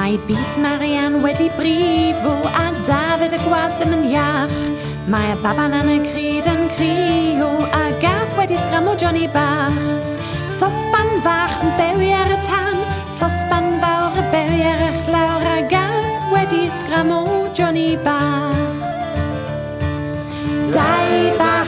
Mae bus Marian wedi brifo a Dafydd y gwas ddim yn iach. Mae y baban yn y cryd yn crio a gath wedi sgramo Johnny bach. Sosban fach yn bewi ar y tan, sosban fawr y bewi ar y chlawr a gath wedi sgramo Johnny bach. Dau bach